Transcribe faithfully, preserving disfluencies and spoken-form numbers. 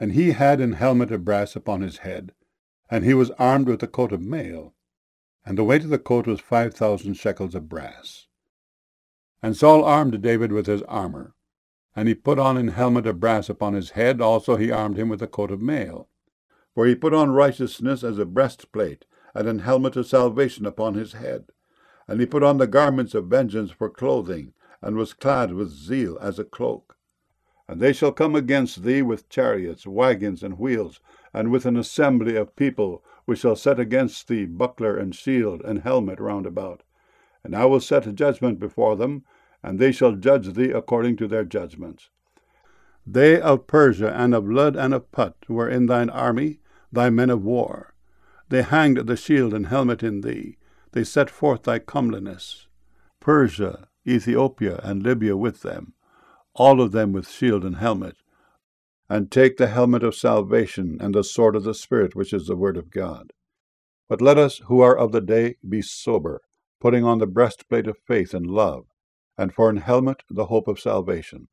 And he had an helmet of brass upon his head, and he was armed with a coat of mail, and the weight of the coat was five thousand shekels of brass. And Saul armed David with his armor, and he put on an helmet of brass upon his head, also he armed him with a coat of mail. For he put on righteousness as a breastplate, and an helmet of salvation upon his head. And he put on the garments of vengeance for clothing, and was clad with zeal as a cloak. And they shall come against thee with chariots, wagons, and wheels, and with an assembly of people, which shall set against thee buckler and shield and helmet round about. And I will set a judgment before them, and they shall judge thee according to their judgments. They of Persia and of Lud and of Put were in thine army, thy men of war. They hanged the shield and helmet in thee. They set forth thy comeliness. Persia, Ethiopia, and Libya with them, all of them with shield and helmet. And take the helmet of salvation and the sword of the Spirit, which is the word of God. But let us, who are of the day, be sober, putting on the breastplate of faith and love, and for an helmet the hope of salvation.